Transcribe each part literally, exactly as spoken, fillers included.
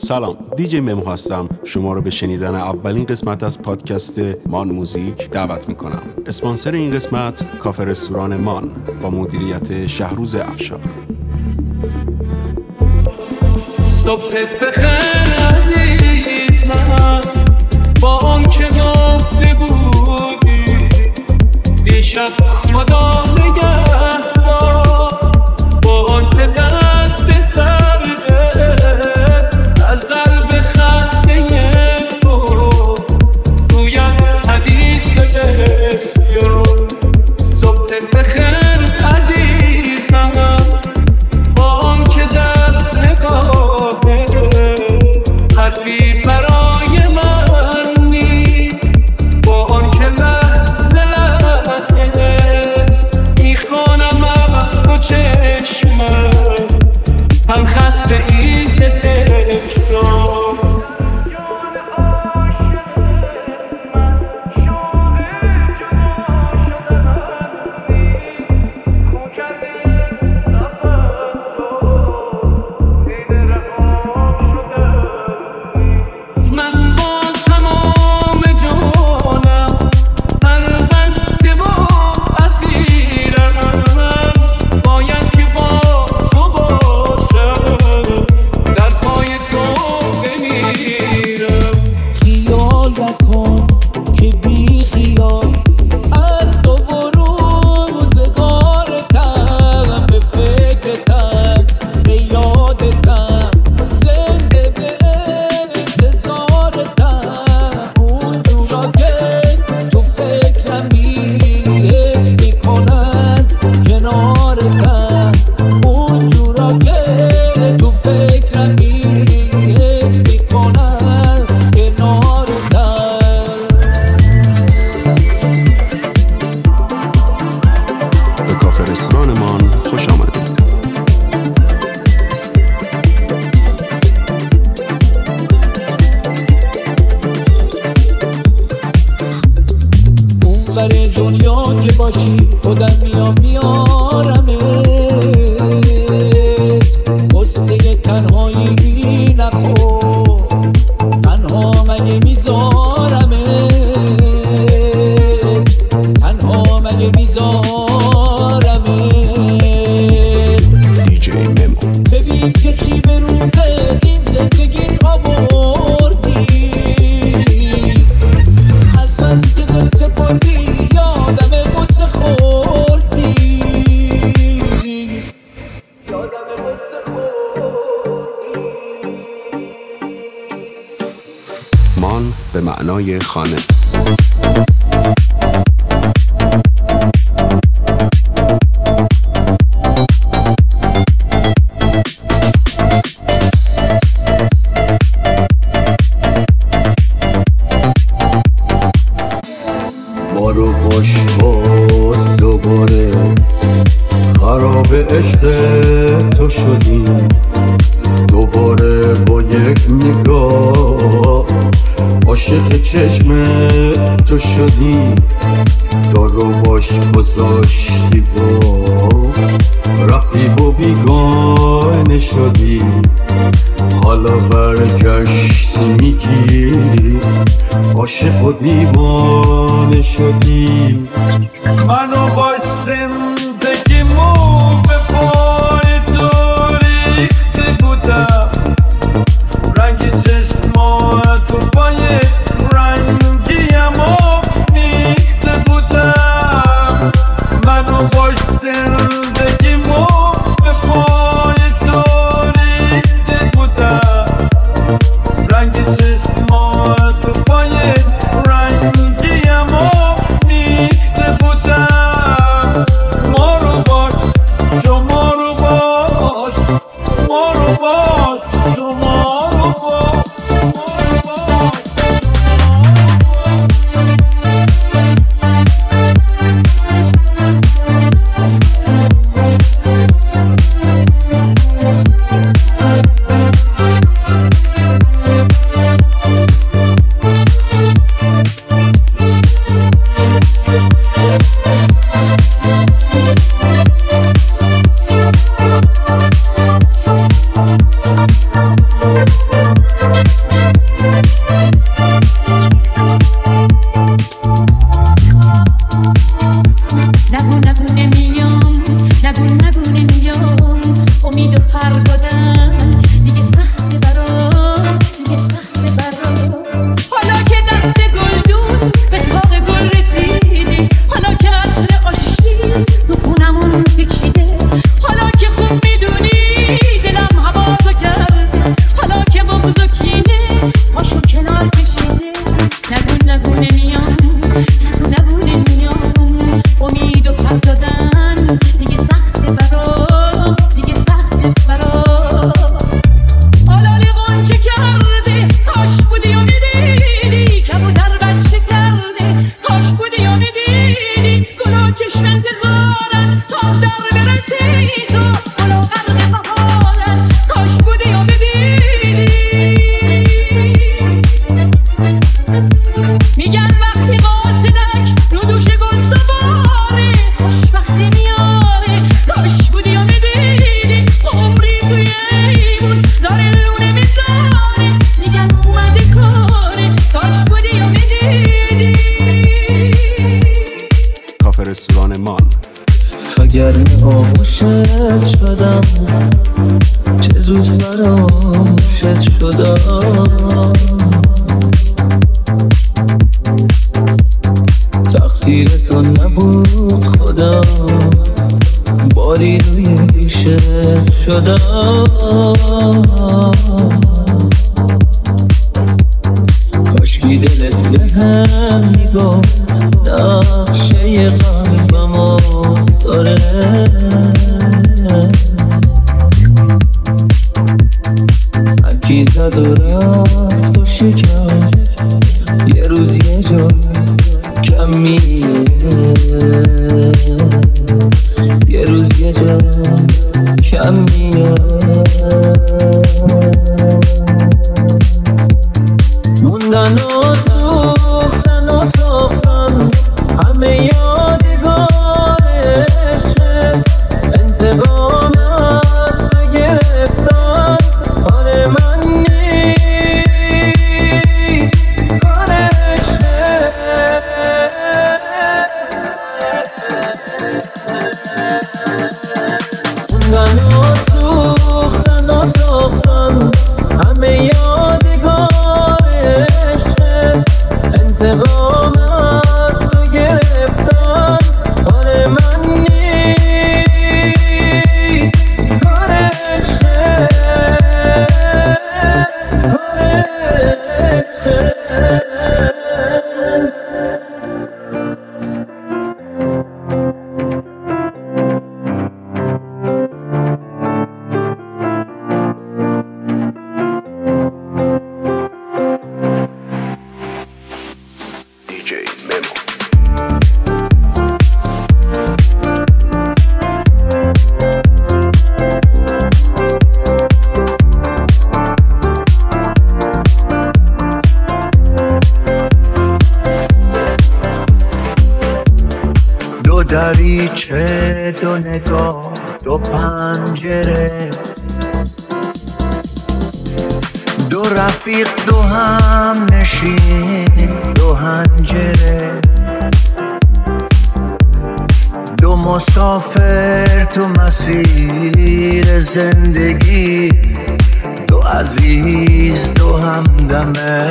سلام، دیجی ممو هستم. شما رو به شنیدن اولین قسمت از پادکست مان موزیک دعوت میکنم. اسپانسر این قسمت کافه رستوران مان با مدیریت شهروز افشار. صبحت بخیر عزیزم، با آن که گفته بودی دیشب خدا نگهدار، با آن که دست سرده از قلب خسته تو رویم حدیث بسیار. صبحت بخیر عزیزم، با آن که در نگاهه حرفی برای من نیست، با آن که لحظه لحظه میخوانم از تو چشمم هم خسته ای ز تکرار. مان به معنای خانه. ما رو باش باز دوباره خراب عشق تو شدیم، دوباره با یک نگاه عاشق چشم تو شدیم. تو رو باش گذاشتی با رفیق و بیگانه شدی، حالا برگشتی میگی عاشق و دیوانه شدی. منو باش زندگیمو به پای تو ریخته بودم، رنگ چشماتو پای رنگیمو میخته بودم. منو باش زندگیمو به پای تو ریخته بودم، رنگ چشماتو پای رنگیمو میخته بودم. رستوران مان. تا گرم آغوشت شدم چه زود فراموشت شدم، تقصیر تو نبود خدا، باری روی دوشت شدم. کاشکی دلت بهم میگفت نقشه قلبمو داره، اکی زد و رفت و شکست، یه روز یه جا کم میاره، یه روز یه جا کم میاره. موندن و سوختن و ساختن همه یادگارشه، انتقام از تو گرفتن کار من نیست، کارشه. موندن و سوختن و ساختن همه یادگارشه، انتقام از تو گرفتن کار من نیست، کارشه، کارشه. دو دریچه، دو نگاه، دو پنجره، دو رفیق، دو هم نشین، دو هنجره، دو مسافر تو مسیر زندگی، دو عزیز، دو همدم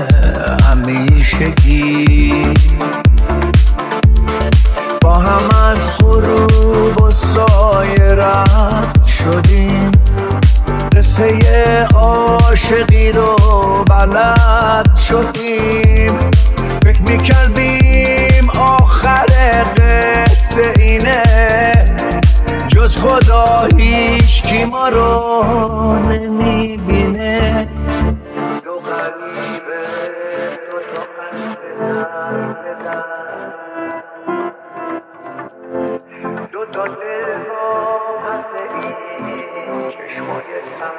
همیشگی، با هم از غروب و سایه رد شدیم، قصه عاشقی رو بلد شدیم، فکر میکردیم آخر قصه اینه، جز خدا هیچ کی ما رو نمیبینه. دو غریبه، دو تا قلب در دو تا دل با مثل این چشمای تم،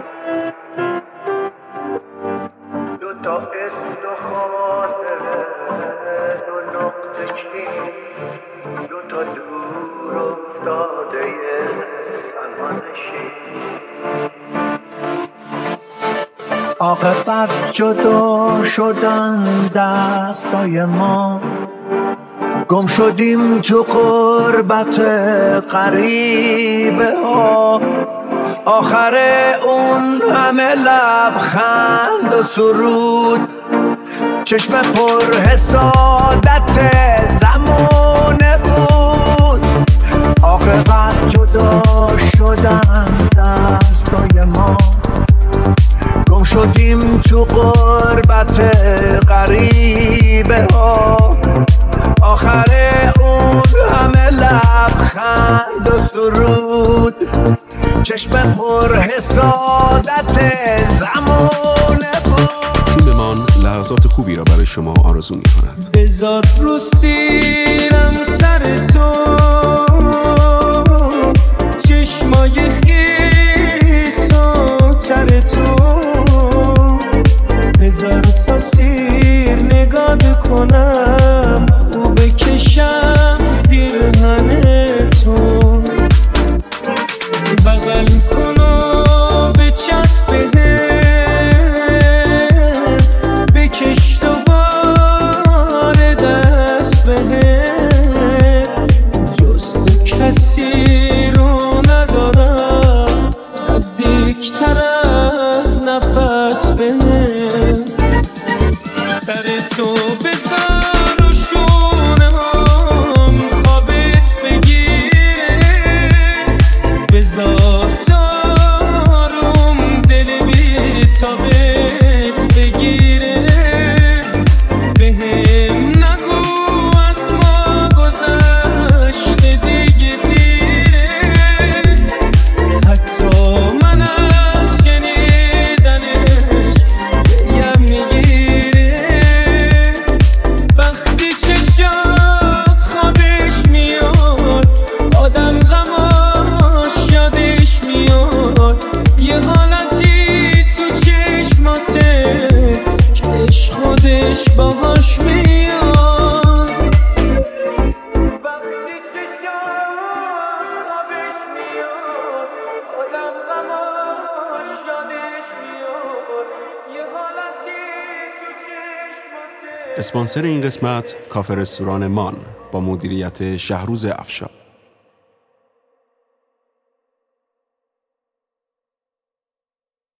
دو تا اسم، دو خاطره، دو نقطه چین، دو تا دور افتاده تنها نشین. عاقبت جدا شدن دستای ما، گم شدیم تو قربت غریبه ها، آخر اون همه لبخند و سرود چشم پر حسادت زمانه بود عاقبت جدا شدن دستای ما گم شدیم تو غربت غریبه ها آخر اون همه لبخند و سرود چشم پر حسادت زمانه بود. تیممان لحظات خوبی را برای شما آرزو می کند. بذار رو سیرم سر تو چشمای خیس و تر تو بذار تا سیر نگاه کنم و بکشم پیرهن تو بغل کن و بچسب بهم بکش دوباره دست بهم جز تو کسی رو ندارم نزدیکتر از نفس بهم سر تو بذار و شونه هم خوابت بگیره بذار تاروم دل بی تابت بگیره بهم نگو از ما گذشته دیگه دیره حتی من از شنیدنش گریم میگیره وقتی چشات خوابش میاد آدم غماش یادش میاد یه حالتی تو چشماته که عشق خودش باهاش میاد وقتی چشات خوابش میاد آدم غماش یادش میاد یه حالتی تو چشماته. اسپانسر این قسمت کافه رستوران مان با مدیریت شهروز افشار.